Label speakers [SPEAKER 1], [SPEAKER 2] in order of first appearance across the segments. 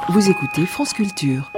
[SPEAKER 1] Vous écoutez France Culture.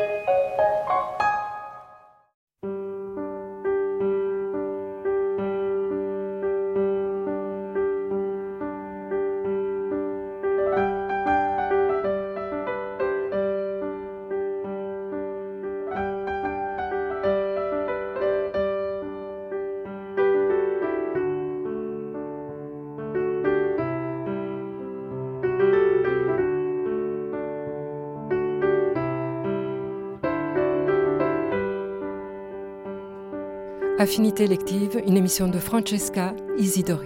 [SPEAKER 2] Affinité élective, une émission de Francesca Isidori.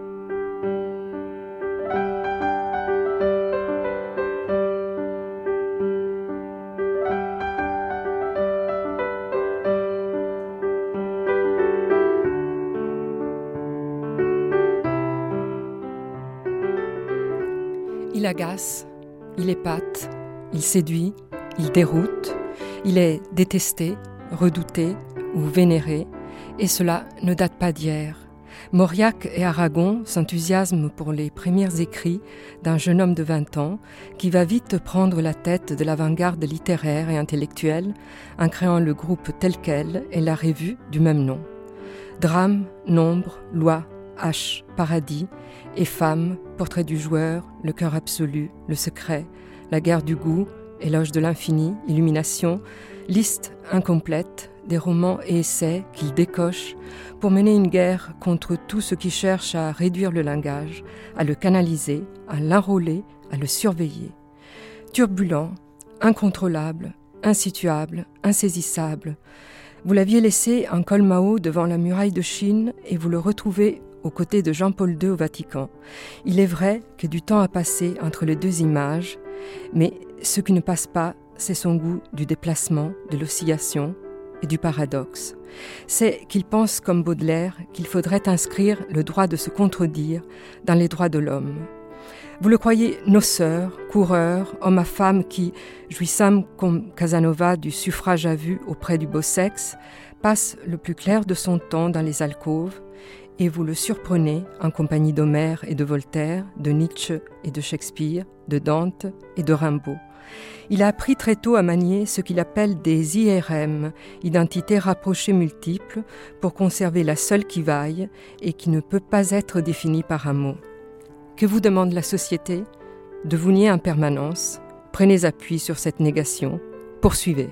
[SPEAKER 2] Il agace, il épate, il séduit, il déroute, il est détesté, redouté ou vénéré. Et cela ne date pas d'hier. Mauriac et Aragon s'enthousiasment pour les premiers écrits d'un jeune homme de 20 ans qui va vite prendre la tête de l'avant-garde littéraire et intellectuelle en créant le groupe tel quel et la revue du même nom. Drame, nombre, loi, hache, paradis et femme, portrait du joueur, le cœur absolu, le secret, la guerre du goût, éloge de l'infini, illumination, liste incomplète, des romans et essais qu'il décoche pour mener une guerre contre tout ce qui cherche à réduire le langage, à le canaliser, à l'enrôler, à le surveiller. Turbulent, incontrôlable, insituable, insaisissable, vous l'aviez laissé en col Mao devant la muraille de Chine et vous le retrouvez aux côtés de Jean-Paul II au Vatican. Il est vrai que du temps a passé entre les deux images, mais ce qui ne passe pas, c'est son goût du déplacement, de l'oscillation et du paradoxe. C'est qu'il pense comme Baudelaire qu'il faudrait inscrire le droit de se contredire dans les droits de l'homme. Vous le croyez noceur, coureur, homme à femme qui, jouissant comme Casanova du suffrage à vue auprès du beau sexe, passe le plus clair de son temps dans les alcôves, et vous le surprenez en compagnie d'Homère et de Voltaire, de Nietzsche et de Shakespeare, de Dante et de Rimbaud. Il a appris très tôt à manier ce qu'il appelle des IRM, identités rapprochées multiples, pour conserver la seule qui vaille et qui ne peut pas être définie par un mot. Que vous demande la société ? De vous nier en permanence. Prenez appui sur cette négation. Poursuivez.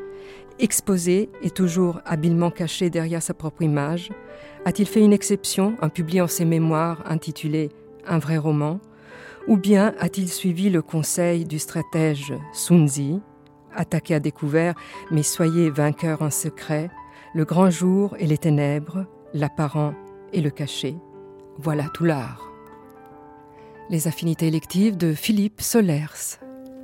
[SPEAKER 2] Exposé et toujours habilement caché derrière sa propre image, a-t-il fait une exception en publiant ses mémoires intitulés « Un vrai roman » ou bien a-t-il suivi le conseil du stratège Sun Tzu, attaquez à découvert, mais soyez vainqueurs en secret, le grand jour et les ténèbres, l'apparent et le caché, voilà tout l'art. Les affinités électives de Philippe Solers.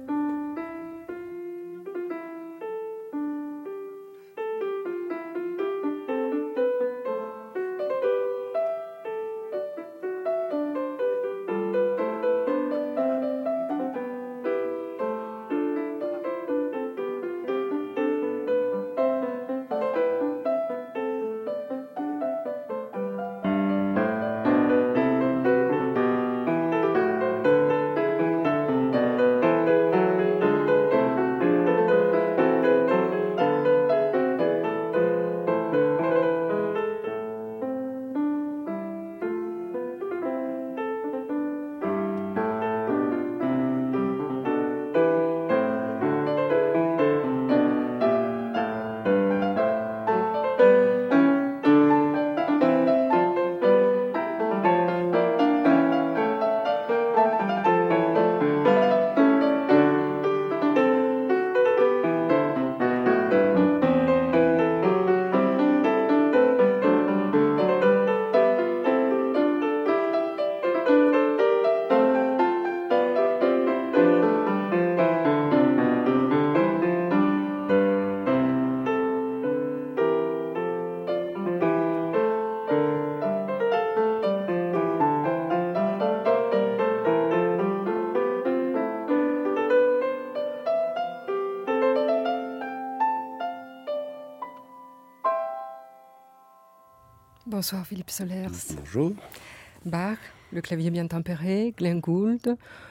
[SPEAKER 2] Bonsoir Philippe Solers.
[SPEAKER 3] Bonjour.
[SPEAKER 2] Bach, le clavier bien tempéré, Glenn Gould,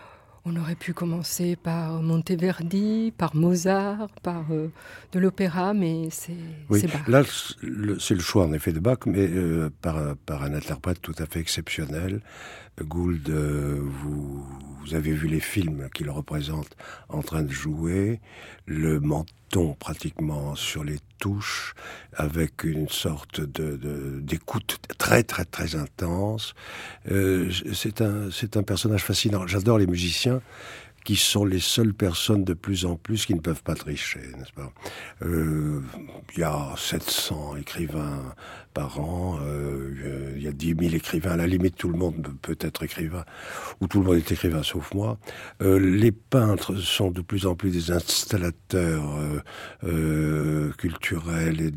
[SPEAKER 2] On aurait pu commencer par Monteverdi, par Mozart, par de l'opéra, mais c'est Bach.
[SPEAKER 3] Là, c'est le choix en effet de Bach, mais par un interprète tout à fait exceptionnel. Gould, vous avez vu les films qui le représentent en train de jouer, le menton pratiquement sur les touches, avec une sorte d'écoute très très très intense. C'est un personnage fascinant. J'adore les musiciens qui sont les seules personnes de plus en plus qui ne peuvent pas tricher, n'est-ce pas ? Il y a 700 écrivains par an, il y a 10 000 écrivains, à la limite tout le monde peut être écrivain, ou tout le monde est écrivain sauf moi. Les peintres sont de plus en plus des installateurs culturels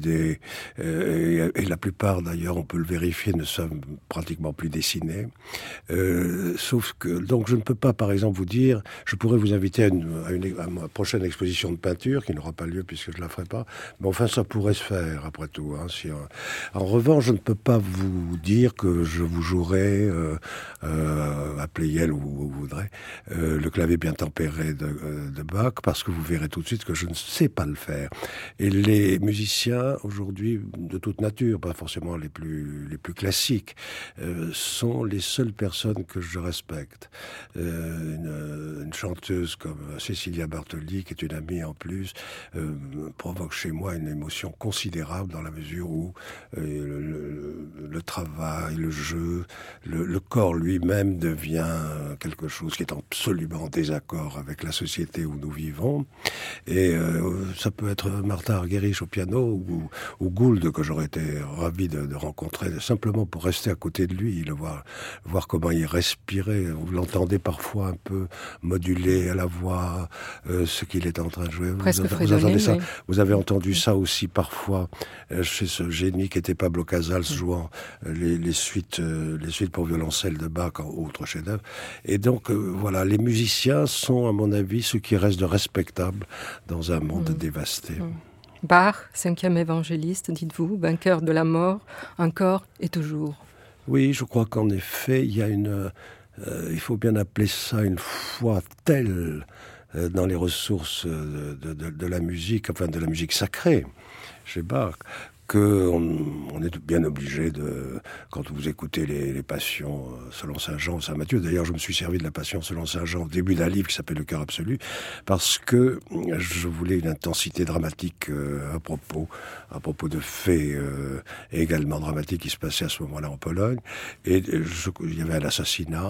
[SPEAKER 3] et la plupart d'ailleurs, on peut le vérifier, ne savent pratiquement plus dessiner. Sauf que, donc je ne peux pas par exemple vous dire, je pourrais vous inviter à ma prochaine exposition de peinture, qui n'aura pas lieu puisque je ne la ferai pas, mais enfin ça pourrait se faire après tout. En revanche, je ne peux pas vous dire que je vous jouerai à Pleyel où vous voudrez le clavier bien tempéré de Bach, parce que vous verrez tout de suite que je ne sais pas le faire. Et les musiciens aujourd'hui de toute nature, pas forcément les plus classiques, sont les seules personnes que je respecte. Une chanteuse comme Cecilia Bartholdi, qui est une amie en plus, provoque chez moi une émotion considérable dans la mesure où le travail, le jeu, le corps lui-même devient quelque chose qui est absolument en désaccord avec la société où nous vivons. Et ça peut être Martin Argerich au piano ou Gould, que j'aurais été ravi de rencontrer, simplement pour rester à côté de lui, le voir comment il respirait. Vous l'entendez parfois un peu modulé à la voix, ce qu'il est en train de jouer.
[SPEAKER 2] Presque
[SPEAKER 3] vous entendez ça.
[SPEAKER 2] Oui.
[SPEAKER 3] Vous avez entendu ça aussi parfois chez ce génie qui était Pablo Casals, jouant les suites pour violoncelle de Bach, autre chef-d'œuvre. Et donc voilà, les musiciens sont à mon avis ceux qui restent de respectables dans un monde dévasté.
[SPEAKER 2] Bach, 5e évangéliste, dites-vous, vainqueur de la mort, encore et toujours.
[SPEAKER 3] Oui, je crois qu'en effet, il y a il faut bien appeler ça une foi telle dans les ressources de la musique, enfin de la musique sacrée chez Bach, qu'on est bien obligé quand vous écoutez les passions selon Saint Jean ou Saint Matthieu. D'ailleurs, je me suis servi de la passion selon Saint Jean au début d'un livre qui s'appelle Le Cœur absolu, parce que je voulais une intensité dramatique à propos de faits également dramatiques qui se passaient à ce moment-là en Pologne. Et il y avait un assassinat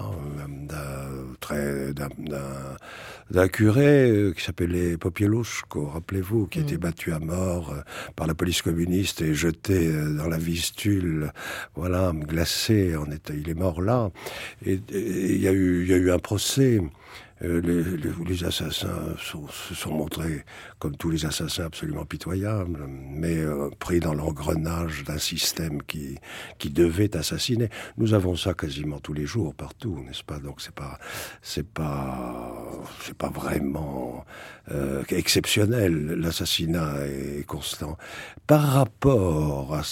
[SPEAKER 3] d'un curé qui s'appelait Popieluszko, rappelez-vous, qui a été battu à mort par la police communiste et jeté dans la Vistule, voilà, glacé, il est mort là. Et il y a eu un procès. Les assassins se sont montrés, comme tous les assassins, absolument pitoyables, mais pris dans l'engrenage d'un système qui devait assassiner. Nous avons ça quasiment tous les jours, partout, n'est-ce pas? Donc c'est pas vraiment exceptionnel. L'assassinat est constant. Par rapport à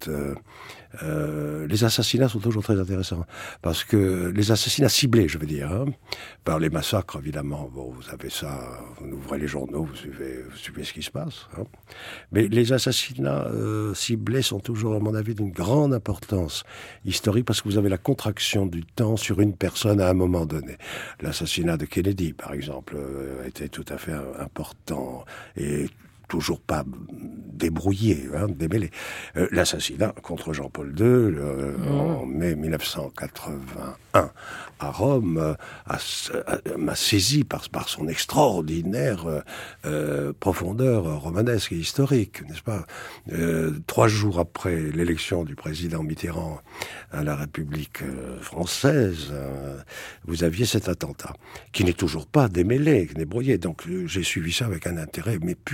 [SPEAKER 3] les assassinats sont toujours très intéressants, parce que les assassinats ciblés, je veux dire, par les massacres, évidemment, bon, vous avez ça, vous ouvrez les journaux, vous suivez ce qui se passe, mais les assassinats ciblés sont toujours, à mon avis, d'une grande importance historique, parce que vous avez la contraction du temps sur une personne à un moment donné. L'assassinat de Kennedy, par exemple, était tout à fait important, et toujours pas débrouillé, démêlé. L'assassinat contre Jean-Paul II en mai 1981 à Rome m'a saisi par son extraordinaire profondeur romanesque et historique, n'est-ce pas? 3 jours après l'élection du président Mitterrand à la République française, vous aviez cet attentat qui n'est toujours pas démêlé, débrouillé. Donc j'ai suivi ça avec un intérêt mais puissant.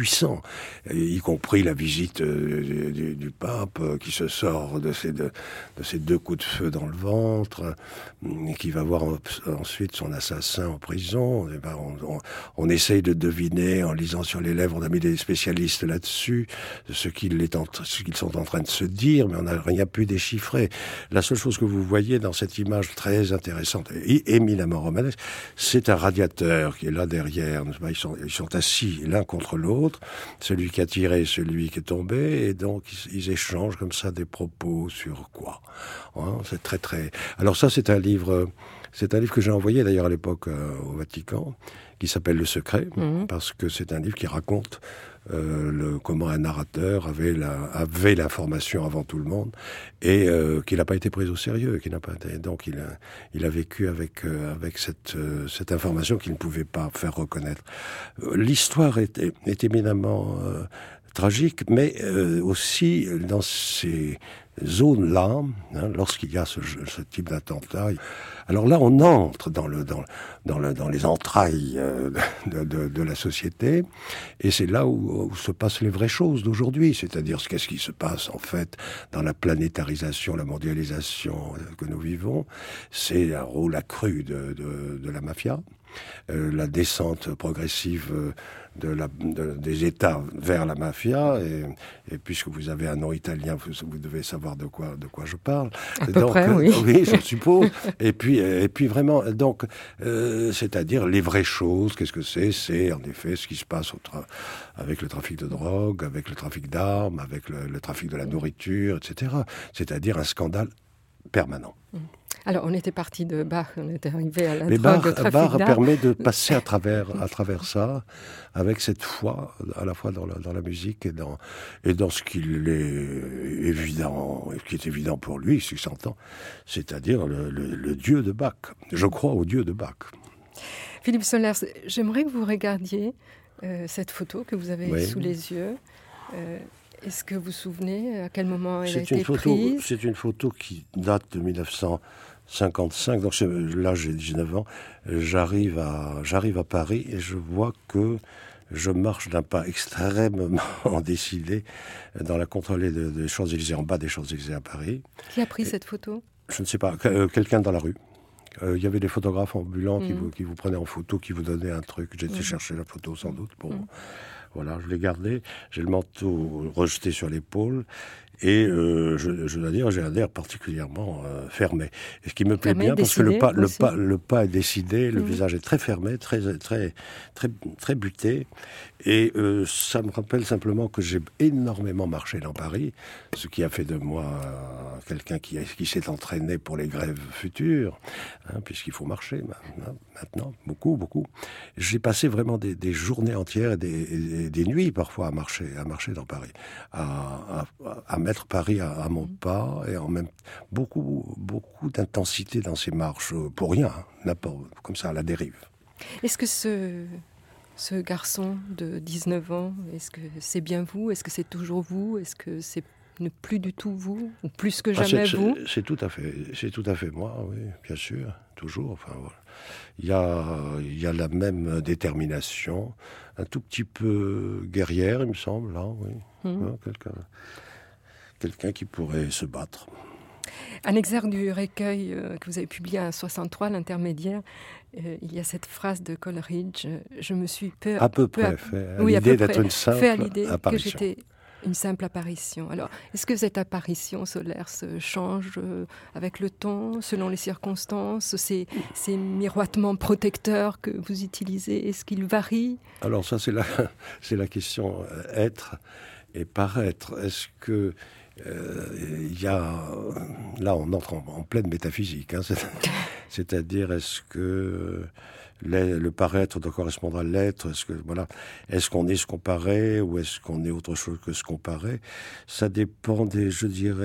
[SPEAKER 3] y compris la visite du pape qui se sort de ces deux coups de feu dans le ventre, et qui va voir ensuite son assassin en prison. Et ben, on essaye de deviner en lisant sur les lèvres, on a mis des spécialistes là-dessus, ce qu'ils sont en train de se dire, mais on n'a rien pu déchiffrer. La seule chose que vous voyez dans cette image très intéressante et éminemment romanesque, c'est un radiateur qui est là derrière. Ils sont assis l'un contre l'autre, celui qui a tiré, celui qui est tombé, et donc ils échangent comme ça des propos sur quoi. Hein, c'est très très... Alors ça, c'est un livre que j'ai envoyé d'ailleurs à l'époque au Vatican, qui s'appelle Le Secret, parce que c'est un livre qui raconte comment un narrateur avait l'information avant tout le monde, et qu'il n'a pas été pris au sérieux, donc il a vécu avec cette information qu'il ne pouvait pas faire reconnaître. L'histoire est éminemment tragique, mais aussi dans ces zones-là, hein, lorsqu'il y a ce type d'attentat. Alors là, on entre dans les entrailles de la société, et c'est là où se passent les vraies choses d'aujourd'hui, c'est-à-dire qu'est-ce qui se passe en fait dans la planétarisation, la mondialisation que nous vivons. C'est un rôle accru de la mafia, la descente progressive des États vers la mafia, et puisque vous avez un nom italien, vous devez savoir de quoi je parle.
[SPEAKER 2] À peu près, oui.
[SPEAKER 3] Oui, je suppose. Et puis vraiment, donc, c'est-à-dire les vraies choses. Qu'est-ce que c'est ? C'est en effet ce qui se passe avec le trafic de drogue, avec le trafic d'armes, avec le trafic de la nourriture, etc. C'est-à-dire un scandale permanent.
[SPEAKER 2] Alors, on était parti de Bach, on était arrivé à la
[SPEAKER 3] mais
[SPEAKER 2] drogue, au trafic d'armes.
[SPEAKER 3] Bach permet de passer à travers ça, avec cette foi, à la fois dans la musique et dans ce qu'il est évident, qui est évident pour lui, ce qui s'entend, c'est-à-dire le Dieu de Bach. Je crois au Dieu de Bach.
[SPEAKER 2] Philippe Sollers, j'aimerais que vous regardiez cette photo que vous avez sous les yeux. Est-ce que vous vous souvenez à quel moment elle a été prise ?
[SPEAKER 3] C'est une photo qui date de 1955, donc là j'ai 19 ans, j'arrive à Paris et je vois que je marche d'un pas extrêmement décidé dans la contre-allée des Champs-Élysées, en bas des Champs-Élysées à Paris.
[SPEAKER 2] Qui a pris cette photo ?
[SPEAKER 3] Je ne sais pas, quelqu'un dans la rue. Il y avait des photographes ambulants qui vous prenaient en photo, qui vous donnaient un truc. J'ai été chercher la photo sans doute. Voilà, je l'ai gardé. J'ai le manteau rejeté sur l'épaule. Et je dois dire, j'ai un air particulièrement fermé. Et ce qui me plaît bien, parce que le pas est décidé, le visage est très fermé, très buté. Et ça me rappelle simplement que j'ai énormément marché dans Paris, ce qui a fait de moi quelqu'un qui s'est entraîné pour les grèves futures, hein, puisqu'il faut marcher maintenant, beaucoup. J'ai passé vraiment des journées entières et des nuits parfois à marcher dans Paris, à mettre Paris à mon pas, et en même beaucoup d'intensité dans ces marches, pour rien, n'importe, comme ça, à la dérive.
[SPEAKER 2] Est-ce que ce garçon de 19 ans, est-ce que c'est bien vous ? Est-ce que c'est toujours vous ? Est-ce que c'est ne plus du tout vous ? Ou plus que jamais vous ?
[SPEAKER 3] C'est tout à fait moi, oui, bien sûr, toujours. Enfin, voilà. Il y a la même détermination, un tout petit peu guerrière, il me semble, là, oui. Quelqu'un qui pourrait se battre.
[SPEAKER 2] Un exergue du recueil que vous avez publié en 1963, l'intermédiaire, il y a cette phrase de Coleridge, je me suis fait à l'idée
[SPEAKER 3] d'être une simple apparition.
[SPEAKER 2] Que j'étais une simple apparition. Alors, est-ce que cette apparition solaire se change avec le temps, selon les circonstances, ces miroitements protecteurs que vous utilisez, est-ce qu'ils varient ?
[SPEAKER 3] Alors ça, c'est la question être et paraître. Est-ce que là on entre en pleine métaphysique, hein, c'est-à-dire est-ce que le paraître doit correspondre à l'être, est-ce qu'on est ce qu'on paraît ou est-ce qu'on est autre chose que ce qu'on paraît? Ça dépend des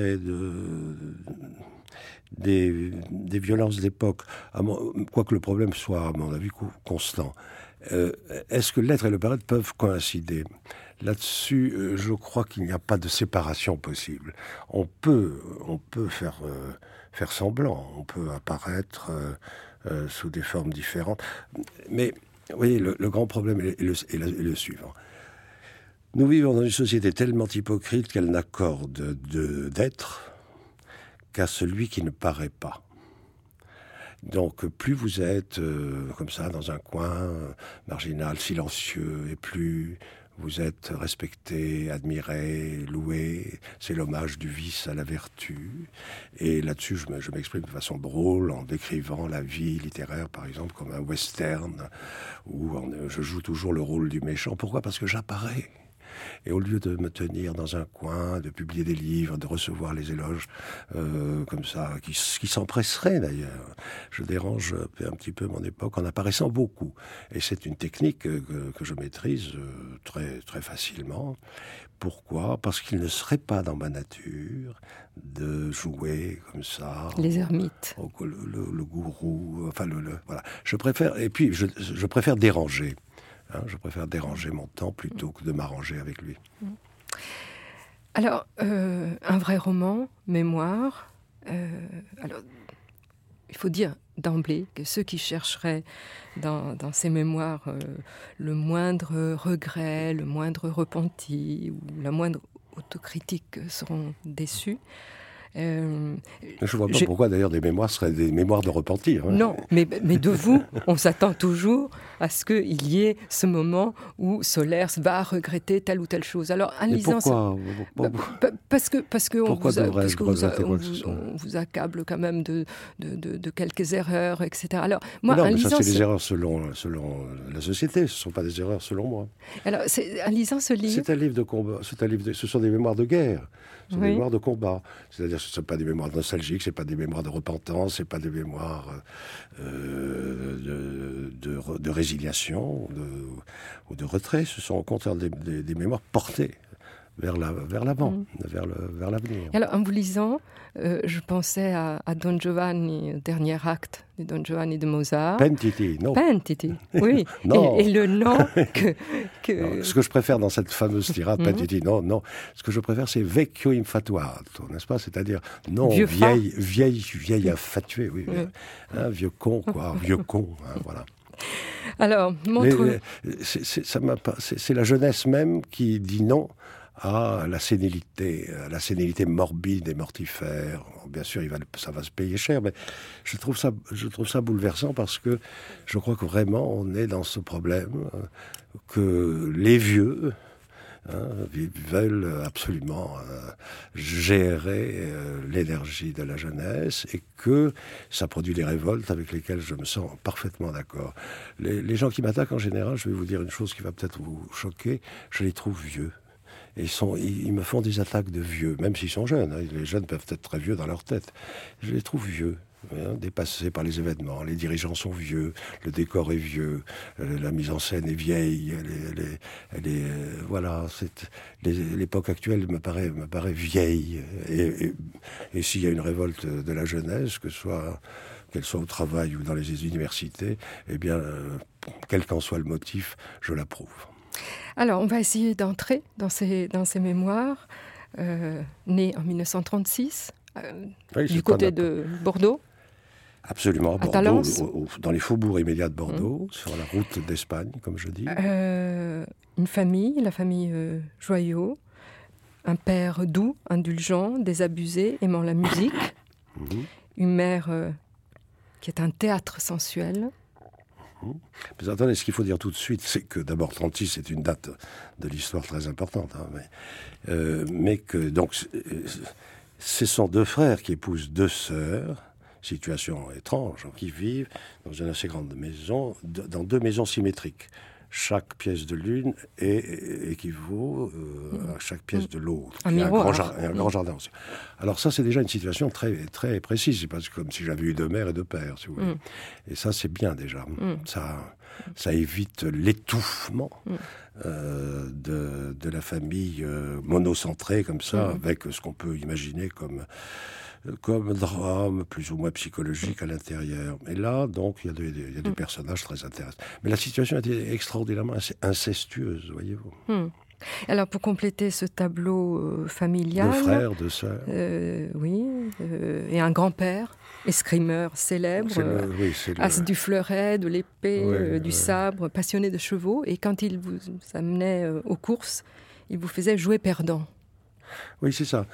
[SPEAKER 3] violences d'époque, quoique le problème soit à mon avis constant. Est-ce que l'être et le paraître peuvent coïncider? Là-dessus, je crois qu'il n'y a pas de séparation possible. On peut faire semblant, on peut apparaître sous des formes différentes. Mais, vous voyez, le grand problème est le suivant. Nous vivons dans une société tellement hypocrite qu'elle n'accorde d'être qu'à celui qui ne paraît pas. Donc plus vous êtes comme ça dans un coin marginal, silencieux, et plus vous êtes respecté, admiré, loué, c'est l'hommage du vice à la vertu. Et là-dessus, je m'exprime de façon drôle en décrivant la vie littéraire, par exemple, comme un western, où je joue toujours le rôle du méchant. Pourquoi ? Parce que j'apparais. Et au lieu de me tenir dans un coin, de publier des livres, de recevoir les éloges comme ça, qui s'empresseraient d'ailleurs, je dérange un petit peu mon époque en apparaissant beaucoup. Et c'est une technique que je maîtrise très, très facilement. Pourquoi ? Parce qu'il ne serait pas dans ma nature de jouer comme ça.
[SPEAKER 2] Les ermites.
[SPEAKER 3] Le gourou, enfin voilà. Je préfère, et puis je préfère déranger. Je préfère déranger mon temps plutôt que de m'arranger avec lui.
[SPEAKER 2] Alors, un vrai roman, mémoire. Alors, il faut dire d'emblée que ceux qui chercheraient dans ces mémoires le moindre regret, le moindre repenti ou la moindre autocritique seront déçus.
[SPEAKER 3] Je ne vois pas pourquoi d'ailleurs des mémoires seraient des mémoires de repentir.
[SPEAKER 2] Non, mais de vous, on s'attend toujours à ce qu'il y ait ce moment où Solers va regretter telle ou telle chose. Alors, en lisant parce que on vous accable quand même de quelques erreurs, etc. Alors, moi,
[SPEAKER 3] non, mais ça c'est des erreurs selon la société. Ce ne sont pas des erreurs selon moi.
[SPEAKER 2] Alors, en lisant ce livre,
[SPEAKER 3] c'est un livre de combat. Ce sont des mémoires de guerre. Ce sont des mémoires de combat. C'est-à-dire, ce ne sont pas des mémoires nostalgiques, ce ne sont pas des mémoires de repentance, ce ne sont pas des mémoires de résiliation ou de retrait. Ce sont au contraire des mémoires portées vers l'avant, vers l'avenir.
[SPEAKER 2] Alors, en vous lisant, je pensais à Don Giovanni, dernier acte de Don Giovanni de Mozart.
[SPEAKER 3] Pentiti, non.
[SPEAKER 2] Pentiti, oui.
[SPEAKER 3] Non.
[SPEAKER 2] Et le nom que...
[SPEAKER 3] Non, ce que je préfère dans cette fameuse tirade, Pentiti, non. Ce que je préfère, c'est vecchio infatuato, n'est-ce pas ? C'est-à-dire, non, vieille infatuée, oui. Vieux con, quoi, vieux con, voilà.
[SPEAKER 2] Alors,
[SPEAKER 3] c'est la jeunesse même qui dit non à la sénilité morbide et mortifère. Bien sûr, ça va se payer cher, mais je trouve ça bouleversant parce que je crois que vraiment on est dans ce problème que les vieux veulent absolument gérer l'énergie de la jeunesse et que ça produit des révoltes avec lesquelles je me sens parfaitement d'accord. Les gens qui m'attaquent en général, je vais vous dire une chose qui va peut-être vous choquer, je les trouve vieux. Et ils me font des attaques de vieux, même s'ils sont jeunes. Les jeunes peuvent être très vieux dans leur tête. Je les trouve vieux, dépassés par les événements. Les dirigeants sont vieux, le décor est vieux, la mise en scène est vieille. Voilà, l'époque actuelle me paraît vieille. Et s'il y a une révolte de la jeunesse, qu'elle soit au travail ou dans les universités, eh bien, quel qu'en soit le motif, je l'approuve.
[SPEAKER 2] Alors, on va essayer d'entrer dans ces mémoires. Né en 1936, du côté de Bordeaux.
[SPEAKER 3] Absolument,
[SPEAKER 2] à
[SPEAKER 3] Bordeaux, dans les faubourgs immédiats de Bordeaux, sur la route d'Espagne, comme je dis.
[SPEAKER 2] Une famille, la famille Joyaux, un père doux, indulgent, désabusé, aimant la musique, une mère qui est un théâtre sensuel.
[SPEAKER 3] Mais attendez, ce qu'il faut dire tout de suite, c'est que d'abord 36, c'est une date de l'histoire très importante, mais que donc ce sont deux frères qui épousent deux sœurs, situation étrange, qui vivent dans une assez grande maison, dans deux maisons symétriques. Chaque pièce de l'une équivaut à chaque pièce de l'autre.
[SPEAKER 2] Un miroir.
[SPEAKER 3] Un grand jardin aussi. Alors ça, c'est déjà une situation très, très précise. C'est pas comme si j'avais eu deux mères et deux pères, si vous voulez. Et ça, c'est bien déjà. Ça évite l'étouffement de la famille monocentrée comme ça, avec ce qu'on peut imaginer comme drame plus ou moins psychologique à l'intérieur. Et là, donc, il y a des personnages très intéressants. Mais la situation était extraordinairement incestueuse, voyez-vous.
[SPEAKER 2] Alors, pour compléter ce tableau familial...
[SPEAKER 3] Deux frères, deux sœurs.
[SPEAKER 2] Oui, et un grand-père, escrimeur célèbre, as du fleuret, de l'épée, du sabre, passionné de chevaux. Et quand il vous amenait aux courses, il vous faisait jouer perdant.
[SPEAKER 3] Oui, c'est ça.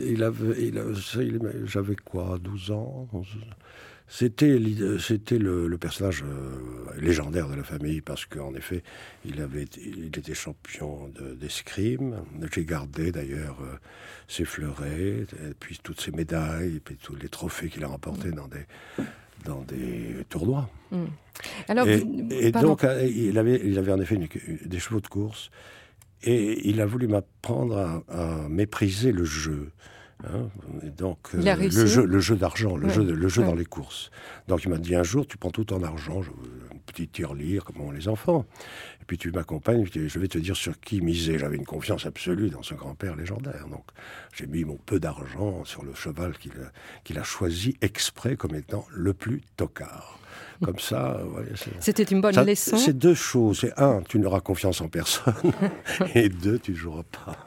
[SPEAKER 3] J'avais quoi, 12 ans 11. C'était le personnage légendaire de la famille, parce qu'en effet, il était champion d'escrime. J'ai gardé d'ailleurs ses fleurets, et puis toutes ses médailles, et puis tous les trophées qu'il a remportés dans des tournois.
[SPEAKER 2] Alors,
[SPEAKER 3] et donc, il avait en effet des chevaux de course, et il a voulu m'apprendre à mépriser le jeu. Hein, et donc,
[SPEAKER 2] il a réussi.
[SPEAKER 3] le jeu d'argent, le jeu dans les courses. Donc il m'a dit un jour, tu prends tout en argent, une petite tirelire, comme ont les enfants, et puis tu m'accompagnes, je vais te dire sur qui miser. J'avais une confiance absolue dans ce grand-père légendaire. Donc j'ai mis mon peu d'argent sur le cheval qu'il a choisi exprès comme étant le plus tocard. Comme ça,
[SPEAKER 2] c'était une bonne leçon.
[SPEAKER 3] C'est deux choses. C'est un, tu n'auras confiance en personne, et deux, tu ne joueras pas.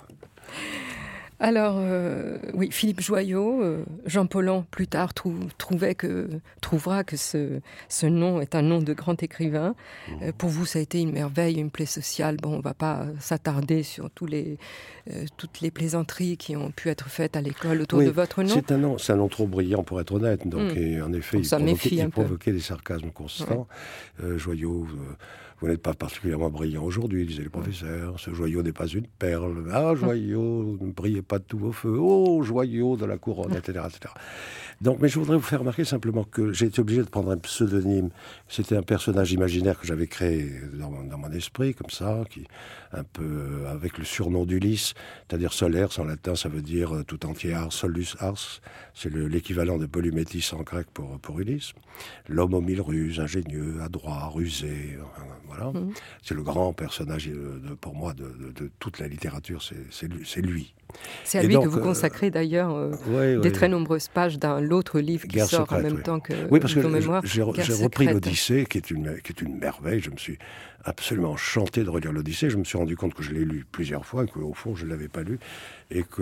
[SPEAKER 2] Alors, oui, Philippe Joyau, Jean Paulhan, plus tard, trouvera que ce nom est un nom de grand écrivain. Pour vous, ça a été une merveille, une plaie sociale. Bon, on ne va pas s'attarder sur toutes les plaisanteries qui ont pu être faites à l'école autour de votre nom.
[SPEAKER 3] C'est un nom trop brillant pour être honnête. Donc, et en effet, il provoquait des sarcasmes constants. Joyau... Vous n'êtes pas particulièrement brillant aujourd'hui, disait le professeur. Ce joyau n'est pas une perle. Ah, joyau, ne brillez pas de tous vos feux. Oh, joyau de la couronne, etc., etc. Donc, mais je voudrais vous faire remarquer simplement que j'ai été obligé de prendre un pseudonyme. C'était un personnage imaginaire que j'avais créé dans mon esprit, comme ça, qui un peu avec le surnom d'Ulysse, c'est-à-dire Solaire, en latin, ça veut dire tout entier ars, solus ars. C'est l'équivalent de Polymétis en grec pour Ulysse. L'homme aux mille ruses, ingénieux, adroit, rusé. Voilà. C'est le grand personnage pour moi de toute la littérature, c'est lui.
[SPEAKER 2] C'est à lui que vous consacrez d'ailleurs des très nombreuses pages d'un l'autre livre qui sort en même temps que vos mémoires.
[SPEAKER 3] J'ai repris l'Odyssée, qui est une merveille. Je me suis absolument enchanté de relire l'Odyssée. Je me suis rendu compte que je l'ai lu plusieurs fois, et qu'au fond, je ne l'avais pas lu, et que